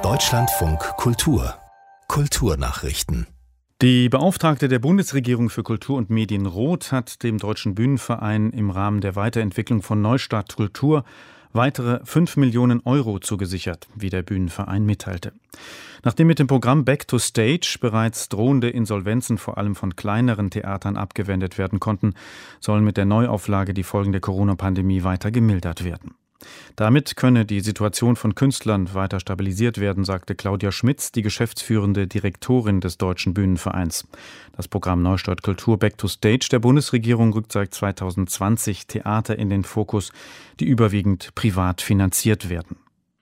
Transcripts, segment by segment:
Deutschlandfunk Kultur Kulturnachrichten. Die Beauftragte der Bundesregierung für Kultur und Medien Roth hat dem Deutschen Bühnenverein im Rahmen der Weiterentwicklung von Neustart Kultur weitere 5 Millionen Euro zugesichert, wie der Bühnenverein mitteilte. Nachdem mit dem Programm Back to Stage bereits drohende Insolvenzen vor allem von kleineren Theatern abgewendet werden konnten, sollen mit der Neuauflage die Folgen der Corona-Pandemie weiter gemildert werden. Damit könne die Situation von Künstlern weiter stabilisiert werden, sagte Claudia Schmitz, die geschäftsführende Direktorin des Deutschen Bühnenvereins. Das Programm Neustart Kultur Back to Stage der Bundesregierung rückt seit 2020 Theater in den Fokus, die überwiegend privat finanziert werden.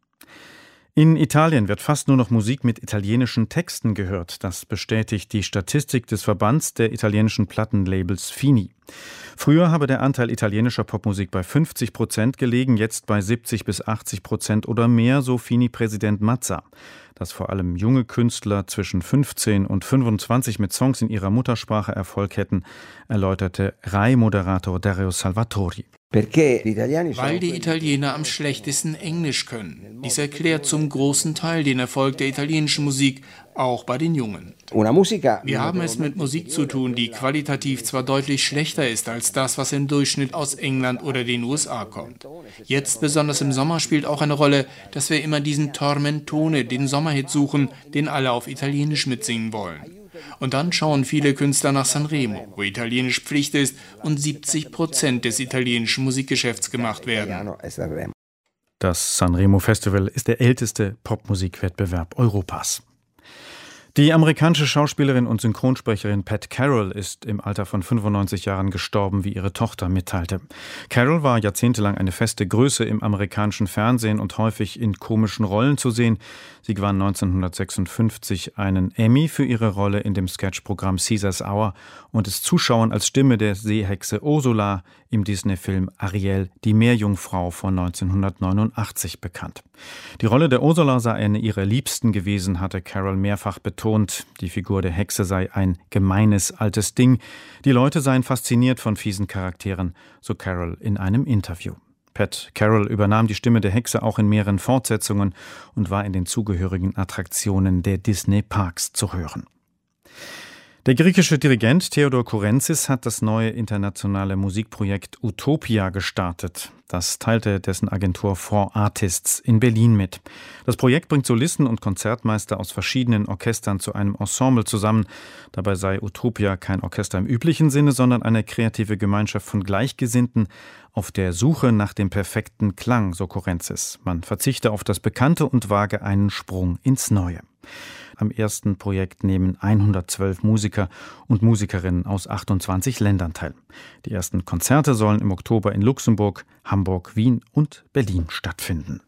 In Italien wird fast nur noch Musik mit italienischen Texten gehört. Das bestätigt die Statistik des Verbands der italienischen Plattenlabels FINI. Früher habe der Anteil italienischer Popmusik bei 50% gelegen, jetzt bei 70-80% oder mehr, so FINI-Präsident Mazza. Dass vor allem junge Künstler zwischen 15 und 25 mit Songs in ihrer Muttersprache Erfolg hätten, erläuterte RAI-Moderator Dario Salvatori. Weil die Italiener am schlechtesten Englisch können. Dies erklärt zum großen Teil den Erfolg der italienischen Musik, auch bei den Jungen. Wir haben es mit Musik zu tun, die qualitativ zwar deutlich schlechter ist als das, was im Durchschnitt aus England oder den USA kommt. Jetzt, besonders im Sommer, spielt auch eine Rolle, dass wir immer diesen Tormentone, den Sommerhit suchen, den alle auf Italienisch mitsingen wollen. Und dann schauen viele Künstler nach Sanremo, wo Italienisch Pflicht ist und 70% des italienischen Musikgeschäfts gemacht werden. Das Sanremo-Festival ist der älteste Popmusikwettbewerb Europas. Die amerikanische Schauspielerin und Synchronsprecherin Pat Carroll ist im Alter von 95 Jahren gestorben, wie ihre Tochter mitteilte. Carroll war jahrzehntelang eine feste Größe im amerikanischen Fernsehen und häufig in komischen Rollen zu sehen. Sie gewann 1956 einen Emmy für ihre Rolle in dem Sketchprogramm Caesar's Hour und ist Zuschauern als Stimme der Seehexe Ursula im Disney-Film Ariel, die Meerjungfrau von 1989 bekannt. Die Rolle der Ursula sei eine ihrer Liebsten gewesen, hatte Carroll mehrfach betont. Die Figur der Hexe sei ein gemeines altes Ding. Die Leute seien fasziniert von fiesen Charakteren, so Carroll in einem Interview. Pat Carroll übernahm die Stimme der Hexe auch in mehreren Fortsetzungen und war in den zugehörigen Attraktionen der Disney-Parks zu hören. Der griechische Dirigent Theodor Kourentsis hat das neue internationale Musikprojekt Utopia gestartet. Das teilte dessen Agentur 4Artists in Berlin mit. Das Projekt bringt Solisten und Konzertmeister aus verschiedenen Orchestern zu einem Ensemble zusammen. Dabei sei Utopia kein Orchester im üblichen Sinne, sondern eine kreative Gemeinschaft von Gleichgesinnten auf der Suche nach dem perfekten Klang, so Kourentsis. Man verzichte auf das Bekannte und wage einen Sprung ins Neue. Am ersten Projekt nehmen 112 Musiker und Musikerinnen aus 28 Ländern teil. Die ersten Konzerte sollen im Oktober in Luxemburg, Hamburg, Wien und Berlin stattfinden.